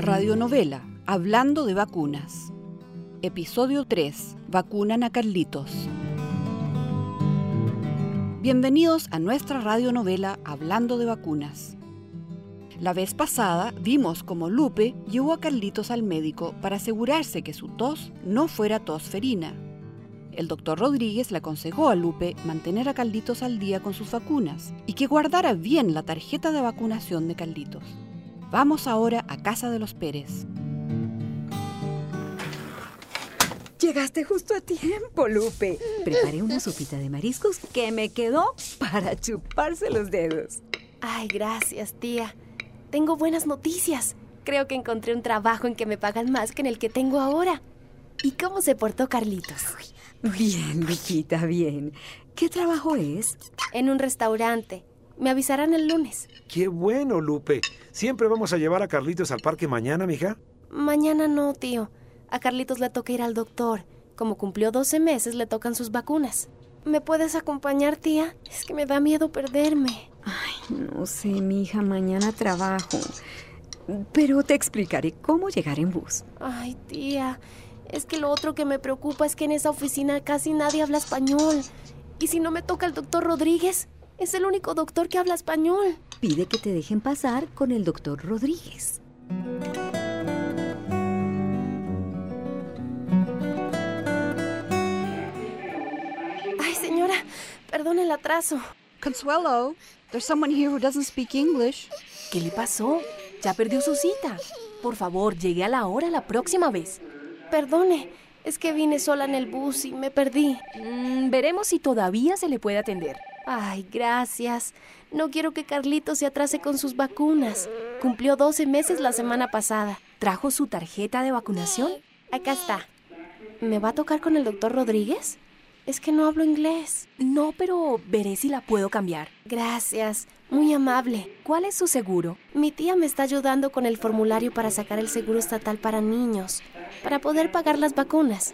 Radionovela Hablando de vacunas. Episodio 3. Vacunan a Carlitos. Bienvenidos a nuestra radionovela Hablando de vacunas. La vez pasada vimos cómo Lupe llevó a Carlitos al médico para asegurarse que su tos no fuera tos ferina. El doctor Rodríguez le aconsejó a Lupe mantener a Carlitos al día con sus vacunas y que guardara bien la tarjeta de vacunación de Carlitos. Vamos ahora a casa de los Pérez. Llegaste justo a tiempo, Lupe. Preparé una sopita de mariscos que me quedó para chuparse los dedos. Ay, gracias, tía. Tengo buenas noticias. Creo que encontré un trabajo en que me pagan más que en el que tengo ahora. ¿Y cómo se portó Carlitos? Bien, Viquita, bien. ¿Qué trabajo es? En un restaurante. Me avisarán el lunes. ¡Qué bueno, Lupe! ¿Siempre vamos a llevar a Carlitos al parque mañana, mija? Mañana no, tío. A Carlitos le toca ir al doctor. Como cumplió 12 meses, le tocan sus vacunas. ¿Me puedes acompañar, tía? Es que me da miedo perderme. Ay, no sé, mija, mañana trabajo. Pero te explicaré cómo llegar en bus. Ay, tía, es que lo otro que me preocupa es que en esa oficina casi nadie habla español. ¿Y si no me toca el doctor Rodríguez? Es el único doctor que habla español. Pide que te dejen pasar con el doctor Rodríguez. Ay, señora, perdón el atraso. Consuelo, there's someone here who doesn't speak English. ¿Qué le pasó? Ya perdió su cita. Por favor, llegue a la hora la próxima vez. Perdone, es que vine sola en el bus y me perdí. Veremos si todavía se le puede atender. Ay, gracias. No quiero que Carlitos se atrase con sus vacunas. Cumplió 12 meses la semana pasada. ¿Trajo su tarjeta de vacunación? Acá está. ¿Me va a tocar con el doctor Rodríguez? Es que no hablo inglés. No, pero veré si la puedo cambiar. Gracias, muy amable. ¿Cuál es su seguro? Mi tía me está ayudando con el formulario para sacar el seguro estatal para niños, para poder pagar las vacunas.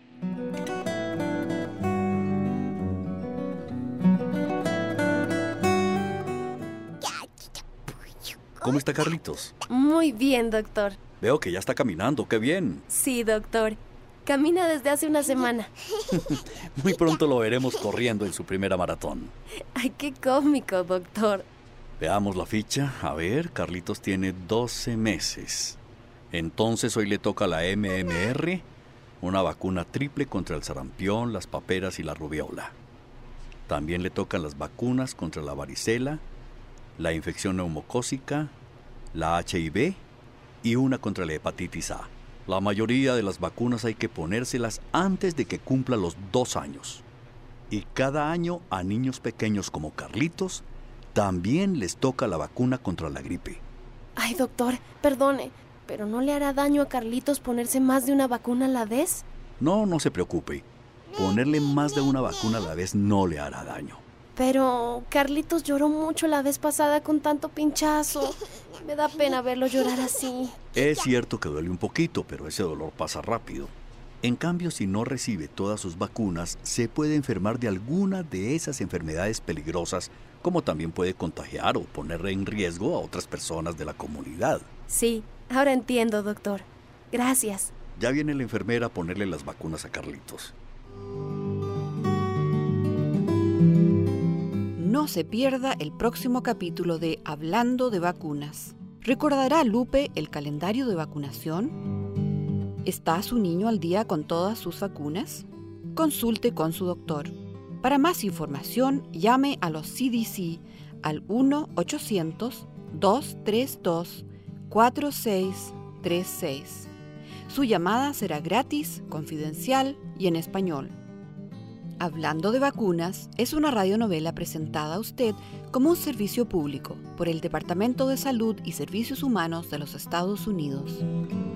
¿Cómo está Carlitos? Muy bien, doctor. Veo que ya está caminando, ¡qué bien! Sí, doctor. Camina desde hace una semana. Muy pronto lo veremos corriendo en su primera maratón. Ay, qué cómico, doctor. Veamos la ficha. A ver, Carlitos tiene 12 meses. Entonces hoy le toca la MMR, una vacuna triple contra el sarampión, las paperas y la rubiola. También le tocan las vacunas contra la varicela, la infección neumocócica, la HIV y una contra la hepatitis A. La mayoría de las vacunas hay que ponérselas antes de que cumpla los 2 años. Y cada año a niños pequeños como Carlitos también les toca la vacuna contra la gripe. Ay, doctor, perdone, ¿pero no le hará daño a Carlitos ponerse más de una vacuna a la vez? No se preocupe. Ponerle más de una vacuna a la vez no le hará daño. Pero Carlitos lloró mucho la vez pasada con tanto pinchazo. Me da pena verlo llorar así. Es cierto que duele un poquito, pero ese dolor pasa rápido. En cambio, si no recibe todas sus vacunas, se puede enfermar de alguna de esas enfermedades peligrosas, como también puede contagiar o poner en riesgo a otras personas de la comunidad. Sí, ahora entiendo, doctor. Gracias. Ya viene la enfermera a ponerle las vacunas a Carlitos. No se pierda el próximo capítulo de Hablando de vacunas. ¿Recordará Lupe el calendario de vacunación? ¿Está su niño al día con todas sus vacunas? Consulte con su doctor. Para más información, llame a los CDC al 1-800-232-4636. Su llamada será gratis, confidencial y en español. Hablando de vacunas es una radionovela presentada a usted como un servicio público por el Departamento de Salud y Servicios Humanos de los Estados Unidos.